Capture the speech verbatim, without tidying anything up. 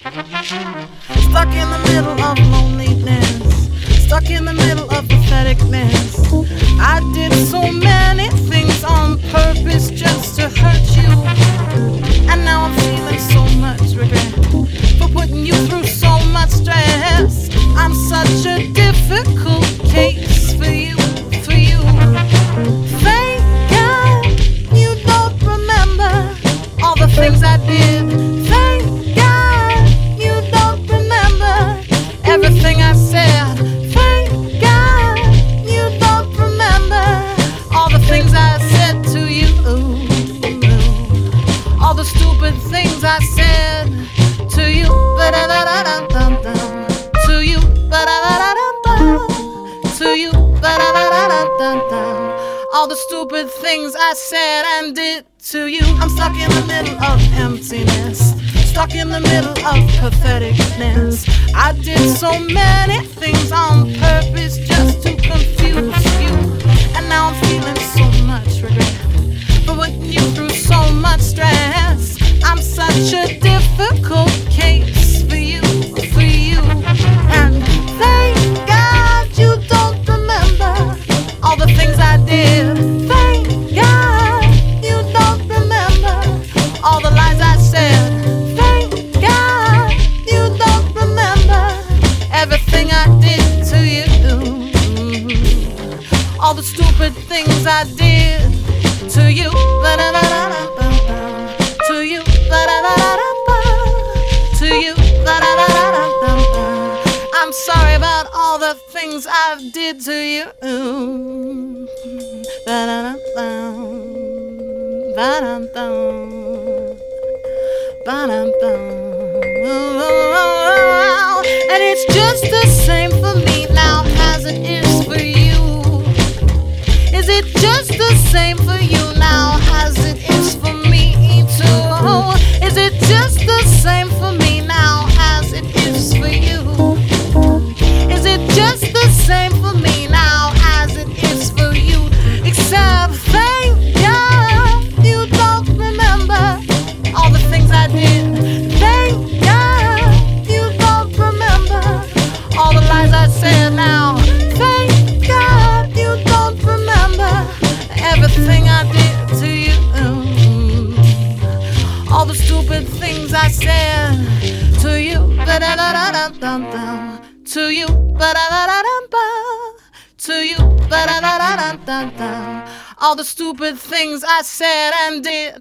Stuck in the middle of loneliness, stuck in the middle of patheticness. I did so many things on purpose just to hurt you, and now I'm feeling so much regret for putting you through so much stress. I'm such a difficult case for you, for you. Thank God you don't remember all the things I did. Thank God you don't remember everything I said. Thank God you don't remember all the things I said to you. All the stupid things I said to you. To you. To you. All the stupid things I said and did to you. I'm stuck in the middle of emptiness, stuck in the middle of patheticness. I did so many things on purpose just to confuse you, and now I'm feeling so much regret for putting you through so much stress. I'm such a difficult case for you, for you. And thank God you don't remember all the things I did. Thank God you don't remember all the lies I said. Thank God you don't remember everything I did to you. All the stupid things I did to you. To you. To you. I'm sorry about all the things I did to you. And it's just the same for me now as it is for you. Is it just the same for you now as it is for me too? Is it just the same for me now as it is for you? Is it just the same for me now as it is for you? Except thank God you don't remember all the things I did. Thank God you don't remember all the lies I said now. Thank God you don't remember everything I did to you. All the stupid things I said to you. To you. To you. All the stupid things I said and did.